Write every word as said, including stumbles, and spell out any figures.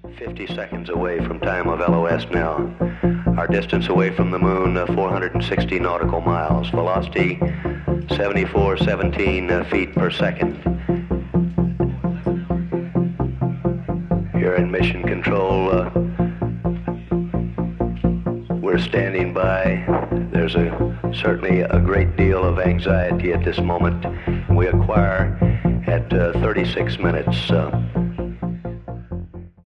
fifty seconds away from time of L O S now. Our distance away from the moon, uh, four hundred sixty nautical miles. Velocity, seventy-four seventeen uh, feet per second. Here in Mission Control, uh, we're standing by. There's a certainly a great deal of anxiety at this moment. We acquire at uh, thirty-six minutes. Uh,